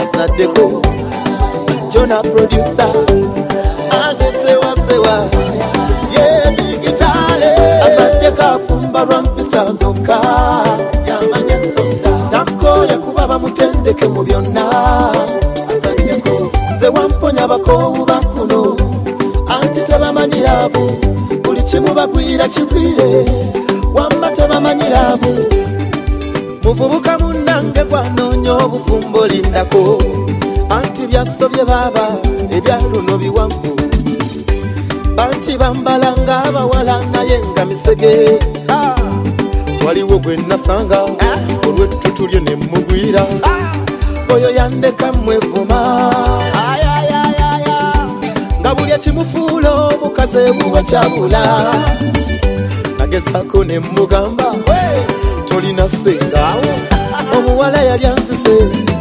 azaddeko Jona producer ante sewa ye bigitale azaddeko afumba lwampisa zokka yamanya ensonga takoya kuba bamutendeke mu byonna azaddeko ze wamponya bakoowu bakuno anti tebamanyiraavu buli kimu bagwira kigwire wamma tebamanyiraavu muvubuka munnange gwanoonya obufumbo lindako anti byasobye baaba ebya luno biwanvu banki bambala ng'abawala naye nga misege waliwo gwe nasanga olw'ettutu lye ne mugwira oyo yandeka mwevuma nga buli ekimufuula obukaze buba kyabula nagezaako ne mugamba tolina sengaawo omuwala yali anzise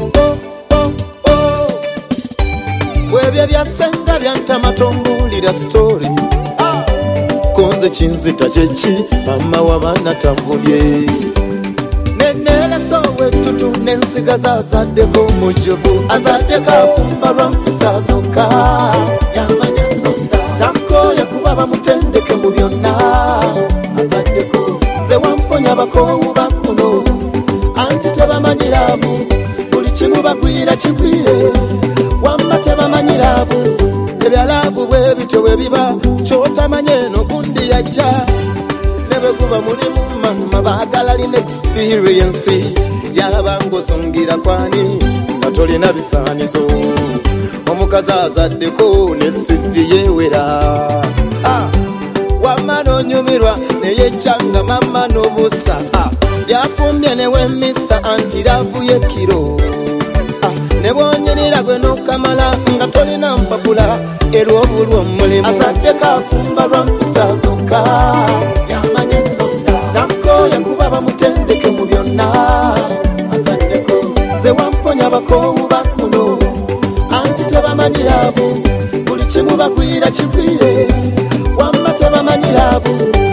bwebyo byasenga byantamatombuulira story konze kinzita kyeki mama w'abaana tanvubye neneleso wettutu n'ensigaza azaddeko mujjuvu azaddeko afumba lwampisa zokka yamanya ensonga takoya kuba bamutendeke mu byonna azaddeko ze wamponya bakoowu bakuno anti tebamanyiraavu buli kimu bagwira kigwire wamma tebamanyiraavu ebyalaavu bwe bityo bwe biba kyotamanye eno gundi yajja ne bwe guba mulimu mama baagala lina experience yaba ng'ozungira kwani nga tolina bisaanizo omukazi azaddeko ne sivi yeewera wamma n'onyumirwa neyekyanga mama n'obusa byafumbye ne wemmisa anti laavu y'ekiro ne bwonyerera gwe n'okamala nga tolina mpapula era obulwa omulimu azaddeko afumba lwampisa zokka yamanya ensonga takoya kuba bamutendeke mu byonna azaddeko ze wamponya bakoowu bakuno anti tebamanyiraavu buli kimu bagwira kigwire wamma tebamanyiraavu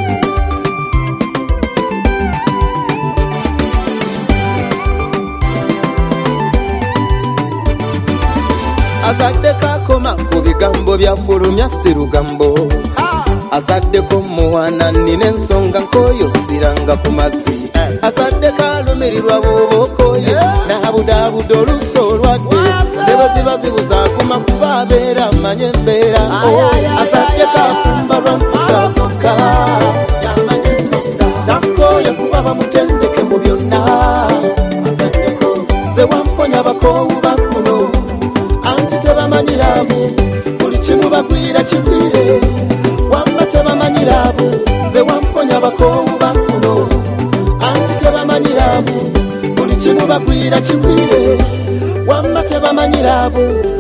azaddeko akoma ku bigambo byafulumya sirugambo azaddeko muwana nina ensonga nkoyo siranga ku mazzi azaddeko alumirirwa bw'obookoye n'abudaabuda oluusi olwadde ne bwe ziba zibuza akuma kuba abeera amanye embeera azaddeko afumba lwampisa zokka yamanya ensonga takoya kuba bamutendeke mu byonna azaddeko ze wamponya bakoowu bakuno anti tebamanyiraavu buli kimu bagwira kigwire wamma tebamanyiraavu ze wamponya bakoowu bakuno anti tebamanyiraavu buli kimu bagwira kigwire wamma tebamanyiraavu